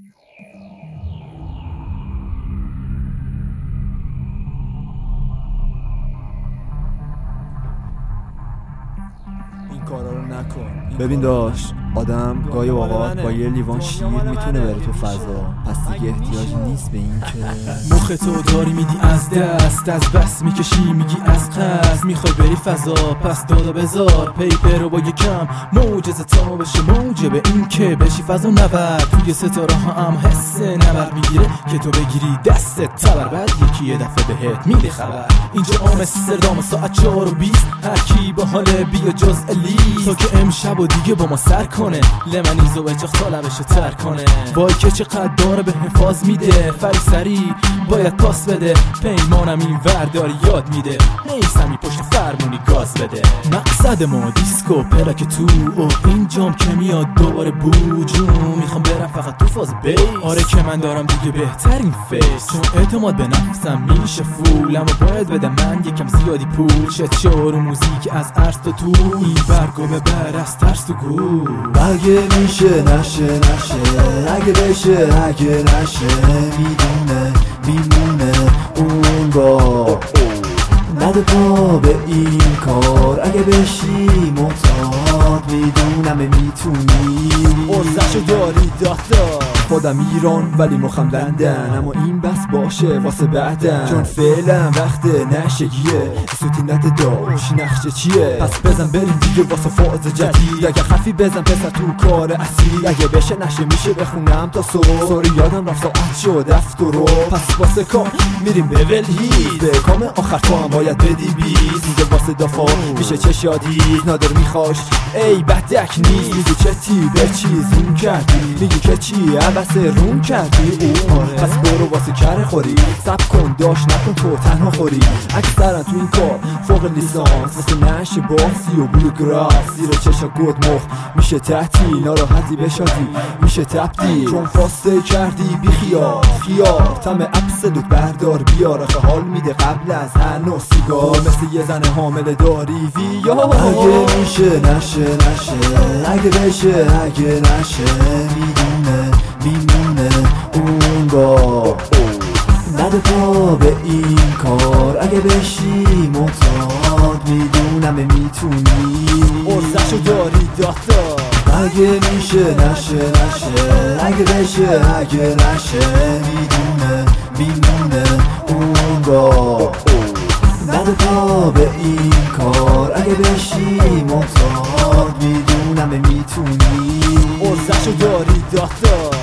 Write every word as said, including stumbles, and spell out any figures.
ببین داشت آدم گاهی اوقات با یه لیوان شیر میتونه بره تو فضا، پس دیگه احتیاجی نیست به این که مخ تو داری میدی از دست، از بس میکشی میگی از قصد میخوای بری فضا، پس دادا بذار پیپر رو با یکم موجز تا بشه موجب این که بشی فضا نورد. توی ستاره ها هم حس نورد میگیره که تو بگیری دست تبر، بعد یکی یه دفعه بهت میده خبر. اینجا آمستردام ساعت چهار و بیست، هر کی با حال بیا جز الیس، تا که امشب و دیگه با ما سر کنه لمنیزو به جاخت طالبشو تر کنه. وای که چقدر داره به حفاظ میده، فری سری باید پاس بده، پیمانم این ور داری یاد میده، نیسمی پشت فرمونی گاز بده. مقصد ما دیسکو پلاک تو و این جام که میاد دوباره بوجون، میخوام برم فقط تو فاز بیس. آره که من دارم دیگه بهترین فیس، چون اعتماد به نفسم میشه فول، اما باید بدم من یکم زیادی پول. شد شور و موزیک از عرض تا تو، این برگو ببر از ترس تو گو. اگه میشه نشه نشه، اگه بشه اگه نشه، میدونه میمونه اون با نده پا به این کار. اگه بشی معتاد میدونم میتونی، ارزشو داری دادا. خودم ایران ولی مخم لندن، اما این بس باشه واسه بعدن، چون فعلا وقت نشگیه. سوتی نده داشت نقشه چیه، پس بزن بریم دیگه واسه فاز جدید. اگه خفی بزن پسر تو کار اصیل، اگه بشه نشه میشه بخونم تا صبح. سوری یادم رفت ساعت شد دفت رو، پس واسه کام میریم به ولهیز. به کام آخر تو هم باید بدی بیز، میگه واسه دافا میشه چه شادی. نادر میخواش ای بدک نیست، میگه چه تی به چیز اون کردی، میگه که چی عبس رون کردی اون. پس برو واسه کره خوری، سب کن داشت نکن تو تنها خوری. اکثرا تو این کار فوق لیسانس، واسه نشه باسی و بلوگراف. زیر چشا گود مخ میشه تحتی، ناراحتی به شادی میشه تبدیل، چون فاسته کردی بی خیال خیال. تم ابسلوت بردار بیار، آخه حال میده قبل از هر نوع سیگار، مثل یه زن حامل داری ویا. اگه میشه نشه نشه، اگه بشه اگه نشه، میدونه میمونه اون با نده پا به این کار. اگه بشی معتاد میدونم میتونی، ارزشو داری دادا. اگه میشه نشه نشه، اگه بشه اگه نشه، میدونه میمونه اون با نده پا به این کار. اگه بشی معتاد میدونم میتونی، ارزشو داری دادا.